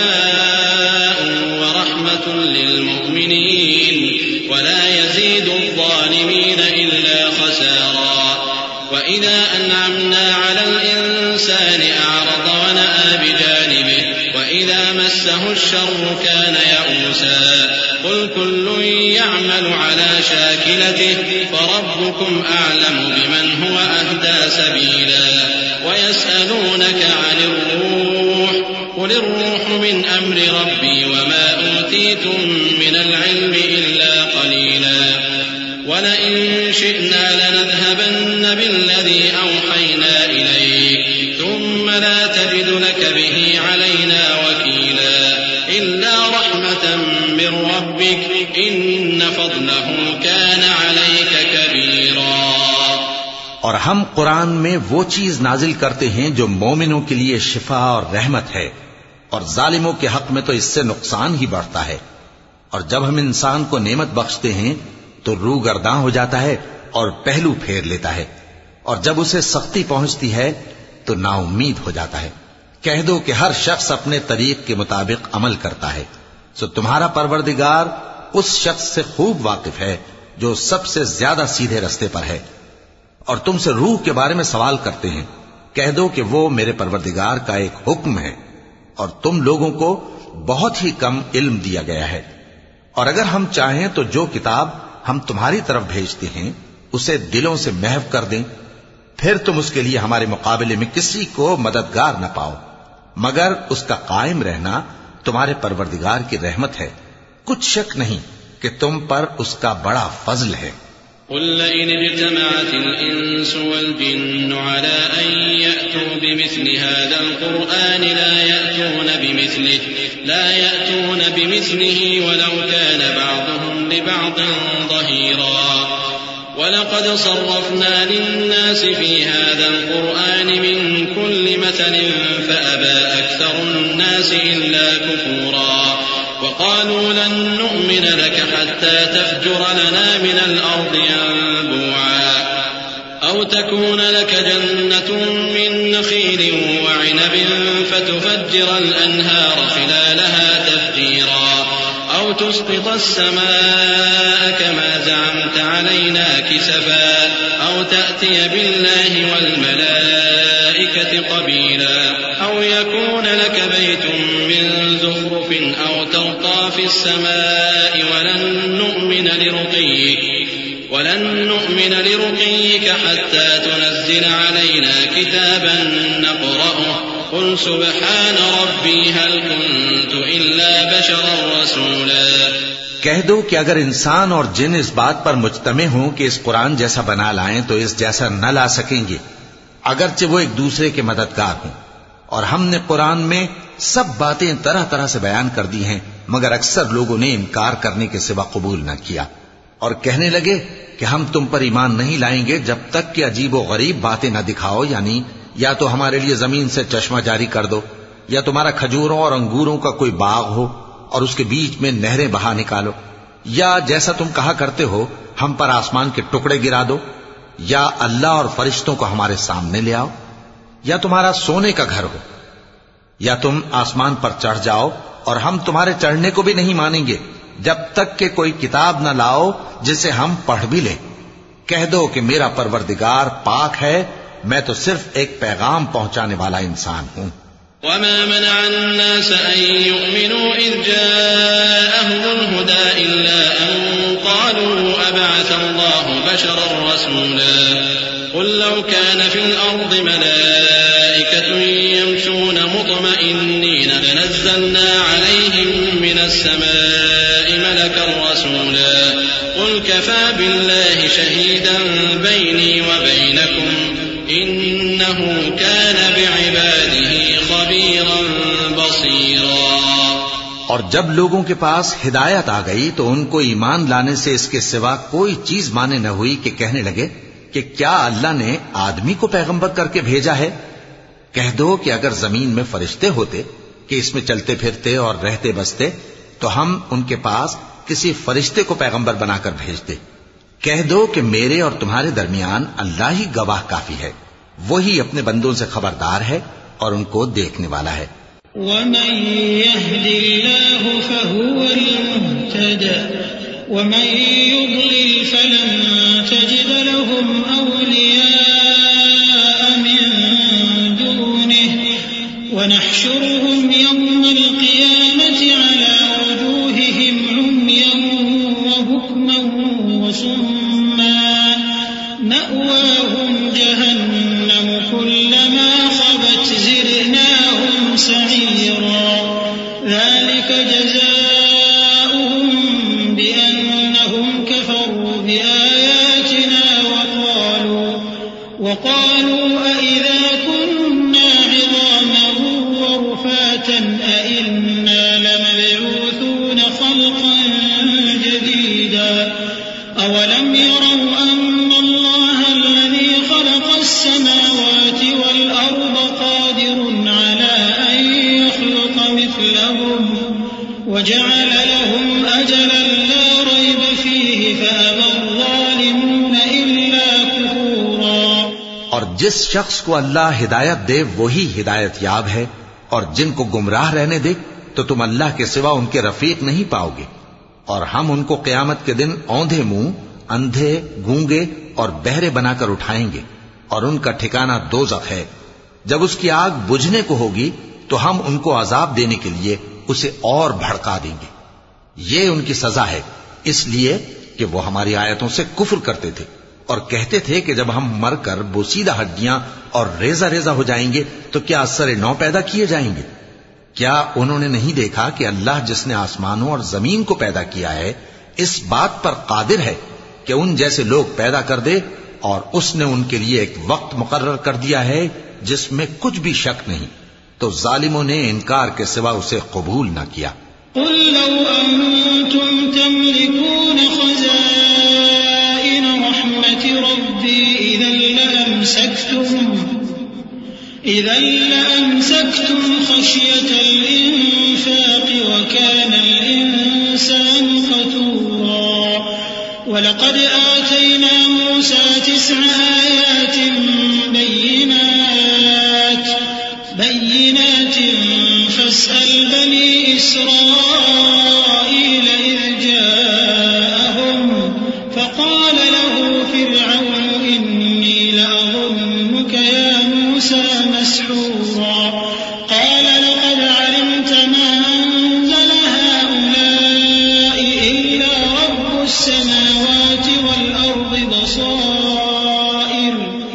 شِفَاءٌ وَرَحْمَةٌ لِّلْمُؤْمِنِينَ وَلَا يَزِيدُ الظَّالِمِينَ إِلَّا خَسَارًا وَإِذَا أَنْعَمْنَا عَلَى الْإِنسَانِ أَعْرَضَ وَنَأَىٰ بِجَانِبِهِ وَإِذَا مَسَّهُ الشَّرُّ كَانَ يَئُوسًا قُلْ كُلٌّ يَعْمَلُ عَلَى شَاكِلَتِهِ فَرَبُّكُمْ أَعْلَمُ بِمَنْ هُوَ أَهْدَىٰ سَبِيلًا وَيَسْأَلُونَكَ عَنِ الرُّوحِ قُلِ الرُّوحُ مِنْ أَمْرِ رَبِّي وَمَا أُوتِيتُم مِّنَ الْعِلْمِ إِلَّا قَلِيلًا وَلَئِن شِئْنَا لَنَذْهَبَنَّ بِالَّذِي أَوْحَيْنَا إِلَيْكَ ثُمَّ لَا تَجِدُ لَكَ بِهِ عَلَيْنَا وَكِيلًا إِلَّا رَحْمَةً مِّن رَّبِّكَ إِنَّ فَضْلَهُ كَانَ عَلَيْكَ كَبِيرًا۔ اور ہم قرآن میں وہ چیز نازل کرتے ہیں جو مومنوں کے لیے شفا اور رحمت ہے، اور ظالموں کے حق میں تو اس سے نقصان ہی بڑھتا ہے۔ اور جب ہم انسان کو نعمت بخشتے ہیں تو روح گرداں ہو جاتا ہے اور پہلو پھیر لیتا ہے، اور جب اسے سختی پہنچتی ہے تو نا امید ہو جاتا ہے۔ کہہ دو کہ ہر شخص اپنے طریق کے مطابق عمل کرتا ہے، سو تمہارا پروردگار اس شخص سے خوب واقف ہے جو سب سے زیادہ سیدھے رستے پر ہے۔ اور تم سے روح کے بارے میں سوال کرتے ہیں، کہہ دو کہ وہ میرے پروردگار کا ایک حکم ہے، اور تم لوگوں کو بہت ہی کم علم دیا گیا ہے۔ اور اگر ہم چاہیں تو جو کتاب ہم تمہاری طرف بھیجتے ہیں اسے دلوں سے محو کر دیں، پھر تم اس کے لیے ہمارے مقابلے میں کسی کو مددگار نہ پاؤ، مگر اس کا قائم رہنا تمہارے پروردگار کی رحمت ہے، کچھ شک نہیں کہ تم پر اس کا بڑا فضل ہے۔ قل لئن اجتمعت الإنس والجن على أن يأتوا بمثل هذا القرآن لا يأتون بمثله لا يأتون بمثله ولو كان بعضهم لبعض ظهيرا ولقد صرفنا للناس في هذا القرآن من كل مثل فأبى أكثر الناس إلا كفورا وقالوا لن نؤمن لك حتى تفجر لنا من الأرض ينبوعا أو تكون لك جنة من نخيل وعنب فتفجر الأنهار خلالها تفجيرا أو تسقط السماء كما زعمت علينا كسفا أو تأتي بالله والملائكة قبيلا أو يكون لك بيت من زخرف أو ترقى في السماء ولن نؤمن لرقيك ولن نؤمن لرقيك حتى تنزل علينا كتابا نقرأه قل سبحان ربي هل كنت إلا بشرا رسولا۔ کہہ دو کہ اگر انسان اور جن اس بات پر مجتمع ہوں کہ اس قرآن جیسا بنا لائیں تو اس جیسا نہ لا سکیں گے، اگرچہ وہ ایک دوسرے کے مددگار ہوں، اور ہم نے قرآن میں سب باتیں طرح طرح سے بیان کر دی ہیں، مگر اکثر لوگوں نے انکار کرنے کے سوا قبول نہ کیا، اور کہنے لگے کہ ہم تم پر ایمان نہیں لائیں گے جب تک کہ عجیب و غریب باتیں نہ دکھاؤ، یعنی یا تو ہمارے لیے زمین سے چشمہ جاری کر دو، یا تمہارا کھجوروں اور انگوروں کا کوئی باغ ہو اور اس کے بیچ میں نہریں بہا نکالو، یا جیسا تم کہا کرتے ہو ہم پر آسمان کے ٹکڑے گرا دو، یا اللہ اور فرشتوں کو ہمارے سامنے لے آؤ، یا تمہارا سونے کا گھر ہو، یا تم آسمان پر چڑھ جاؤ اور ہم تمہارے چڑھنے کو بھی نہیں مانیں گے جب تک کہ کوئی کتاب نہ لاؤ جسے ہم پڑھ بھی لیں۔ کہہ دو کہ میرا پروردگار پاک ہے، میں تو صرف ایک پیغام پہنچانے والا انسان ہوں۔ وما منع الناس أن يؤمنوا إذ جاءهم الهدى إلا أن قالوا أبعث الله بشرا رسولا قل لو كان في الأرض ملائكة يمشون مطمئنين لنزلنا عليهم من السماء ملكا رسولا قل كفى بالله شهيدا بيني وبينكم إنه كان بعباده خبيرا بصيرا۔ اور جب لوگوں کے پاس ہدایت آ گئی تو ان کو ایمان لانے سے اس کے سوا کوئی چیز مانے نہ ہوئی کہ کہنے لگے کہ کیا اللہ نے آدمی کو پیغمبر کر کے بھیجا ہے؟ کہہ دو کہ اگر زمین میں فرشتے ہوتے کہ اس میں چلتے پھرتے اور رہتے بستے تو ہم ان کے پاس کسی فرشتے کو پیغمبر بنا کر بھیجتے۔ کہہ دو کہ میرے اور تمہارے درمیان اللہ ہی گواہ کافی ہے، وہی اپنے بندوں سے خبردار ہے اور ان کو دیکھنے والا ہے۔ ومن يهد الله فهو المهتد ومن يضلل فلن تجد لهم أولياء من دونه ونحشرهم يوم القيامة على وجوههم عميا وبكما وصما مأواهم جهنم كلما خبت زدناهم سعيرا ذلك جزاؤهم بأنهم كفروا بآياتنا وقالوا وقالوا أئذا كنا عظاما ورفاتا أئنا لمبعوثون خلقا جديدا أولم يروا أن الله الذي خلق السماوات والأرض قادر على أن يخلق مثلهم وجعل لهم أجلا لا ريب فيه فأبى الظالمون إلا كفورا۔ اور جس شخص کو اللہ ہدایت دے وہی ہدایت یاب ہے، اور جن کو گمراہ رہنے دے تو تم اللہ کے سوا ان کے رفیق نہیں پاؤ گے، اور ہم ان کو قیامت کے دن اوندھے منہ، اندھے، گونگے اور بہرے بنا کر اٹھائیں گے، اور ان کا ٹھکانہ دوزخ ہے۔ جب اس کی آگ بجھنے کو ہوگی تو ہم ان کو عذاب دینے کے لیے اسے اور بھڑکا دیں گے۔ یہ ان کی سزا ہے، اس لیے کہ وہ ہماری آیتوں سے کفر کرتے تھے اور کہتے تھے کہ جب ہم مر کر بوسیدہ ہڈیاں اور ریزہ ریزہ ہو جائیں گے تو کیا اثر نو پیدا کیے جائیں گے؟ کیا انہوں نے نہیں دیکھا کہ اللہ جس نے آسمانوں اور زمین کو پیدا کیا ہے اس بات پر قادر ہے کہ ان جیسے لوگ پیدا کر دے، اور اس نے ان کے لیے ایک وقت مقرر کر دیا ہے جس میں کچھ بھی شک نہیں، تو ظالموں نے انکار کے سوا اسے قبول نہ کیا۔ قل لو أنتم تملكون خزائن رحمة ربي إذا لأمسكتم إذا لأمسكتم خشية الإنفاق وكان الإنسان قتورا ولقد آتينا موسى تسع آيات بينات بينات فاسأل بني إسرائيل إذ جاءهم فقال له فرعون إني لأظنك يا موسى مسحورا قال لقد علمت ما أنزل هؤلاء إلا رب السماوات والأرض بصائر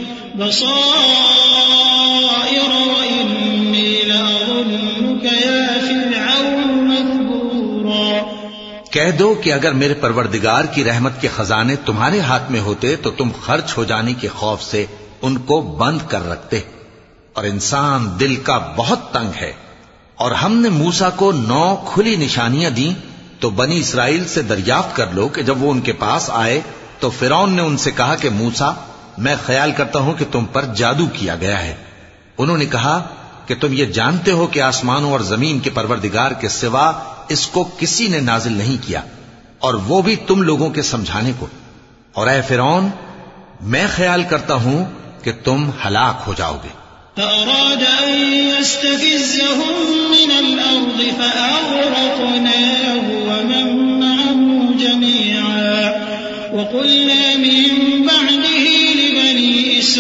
بصائر وإني لأظنك يا فرعون مذبورا۔ کہہ دو کہ اگر میرے پروردگار کی رحمت کے خزانے تمہارے ہاتھ میں ہوتے تو تم خرچ ہو جانے کے خوف سے ان کو بند کر رکھتے، اور انسان دل کا بہت تنگ ہے۔ اور ہم نے موسیٰ کو نو کھلی نشانیاں دیں تو بنی اسرائیل سے دریافت کر لو کہ جب وہ ان کے پاس آئے تو فرعون نے ان سے کہا کہ موسیٰ میں خیال کرتا ہوں کہ تم پر جادو کیا گیا ہے۔ انہوں نے کہا کہ تم یہ جانتے ہو کہ آسمانوں اور زمین کے پروردگار کے سوا اس کو کسی نے نازل نہیں کیا، اور وہ بھی تم لوگوں کے سمجھانے کو، اور اے فرعون میں خیال کرتا ہوں کہ تم ہلاک ہو جاؤ گے۔ فأراد أن يستفزهم من الأرض فأغرقناه ومن معه جميعا وقلنا من بعده لبني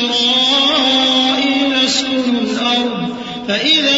إسرائيل اسكنوا الأرض فإذا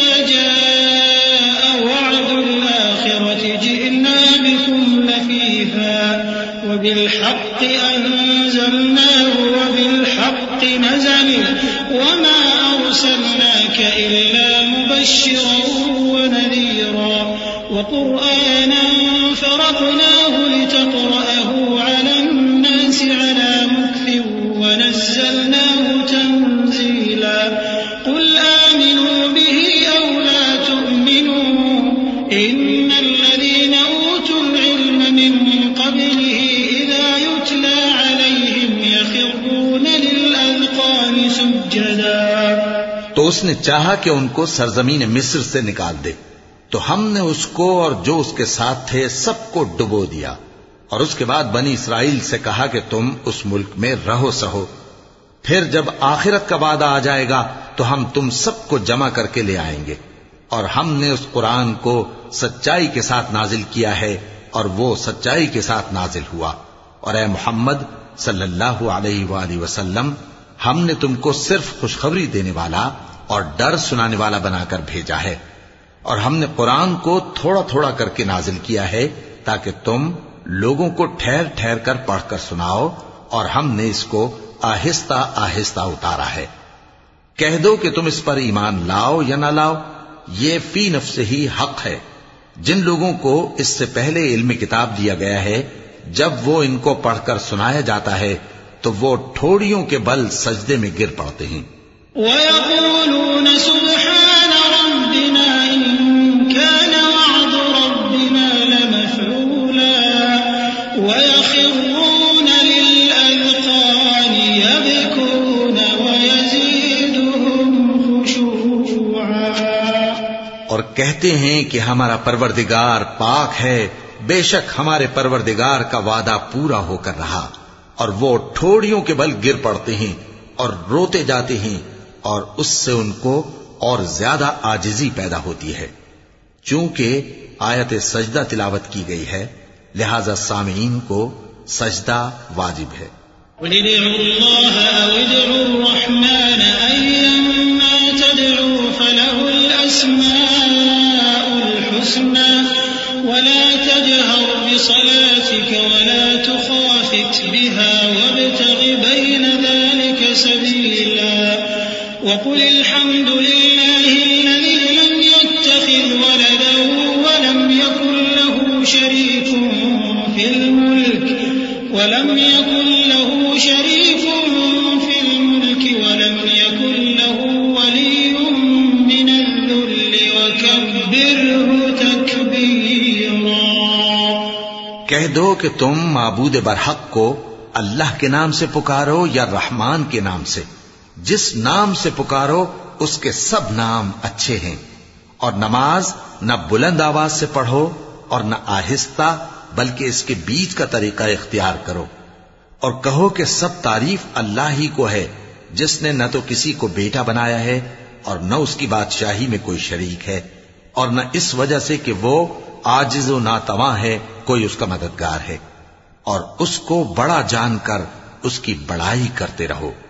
جاء وعد الآخرة جئنا بكم لفيفا وبالحق أنزلناه وبالحق نزل وما أرسلناك إلا مبشرا ونذيرا وقرآنا فرقناه لتقرأه على الناس على مكث ونزلناه تنزيلا قل آمنوا به أو لا تؤمنوا إن الذين أوتوا العلم من قبله إذا يتلى عليهم يخرون للأذقان سجدا۔ تو اس نے چاہا کہ ان کو سرزمین مصر سے نکال دے، تو ہم نے اس کو اور جو اس کے ساتھ تھے سب کو ڈبو دیا، اور اس کے بعد بنی اسرائیل سے کہا کہ تم اس ملک میں رہو سہو، پھر جب آخرت کا وعدہ آ جائے گا تو ہم تم سب کو جمع کر کے لے آئیں گے۔ اور ہم نے اس قرآن کو سچائی کے ساتھ نازل کیا ہے، اور وہ سچائی کے ساتھ نازل ہوا۔ اور اے محمد صلی اللہ علیہ وآلہ وسلم ہم نے تم کو صرف خوشخبری دینے والا اور ڈر سنانے والا بنا کر بھیجا ہے، اور ہم نے قرآن کو تھوڑا تھوڑا کر کے نازل کیا ہے تاکہ تم لوگوں کو ٹھہر ٹھہر کر پڑھ کر سناؤ، اور ہم نے اس کو آہستہ آہستہ اتارا ہے۔ کہہ دو کہ تم اس پر ایمان لاؤ یا نہ لاؤ، یہ فی نفس ہی حق ہے۔ جن لوگوں کو اس سے پہلے علم کتاب دیا گیا ہے جب وہ ان کو پڑھ کر سنایا جاتا ہے تو وہ ٹھوڑیوں کے بل سجدے میں گر پڑتے ہیں۔ وَيَقُولُونَ سُبْحَانَ رَبِّنَا إِن كَانَ وَعْدُ رَبِّنَا لَمَفْعُولًا وَيَخِرُّونَ لِلْأَذْقَانِ يَبْكُونَ وَيَزِيدُهُمْ خُشُوعًا۔ اور کہتے ہیں کہ ہمارا پروردگار پاک ہے، بے شک ہمارے پروردگار کا وعدہ پورا ہو کر رہا، اور وہ ٹھوڑیوں کے بل گر پڑتے ہیں اور روتے جاتے ہیں، اور اس سے ان کو اور زیادہ عاجزی پیدا ہوتی ہے۔ چونکہ آیت سجدہ تلاوت کی گئی ہے لہذا سامعین کو سجدہ واجب ہے۔ قل ادعوا الله أو ادعوا الرحمن أيما تدعوا فله الأسماء الحسنى ولا تجهر بصلاتك ولا تخافت بها وابتغ بين ذلك سبيلا وقل الحمد لله الذي لم يتخذ ولدا ولم يكن له شريك في الملك ولم يكن له شريك في الملك ولم يكن له ولي من الذل وكبره تكبيرا. کہہ دو کہ تم معبود برحق کو اللہ کے نام سے پکارو یا رحمان کے نام سے. جس نام سے پکارو اس کے سب نام اچھے ہیں. اور نماز نہ بلند آواز سے پڑھو اور نہ آہستہ بلکہ اس کے بیچ کا طریقہ اختیار کرو. اور کہو کہ سب تعریف اللہ ہی کو ہے جس نے نہ تو کسی کو بیٹا بنایا ہے اور نہ اس کی بادشاہی میں کوئی شریک ہے اور نہ اس وجہ سے کہ وہ عاجز و ناتواں ہے کوئی اس کا مددگار ہے. اور اس کو بڑا جان کر اس کی بڑائی کرتے رہو.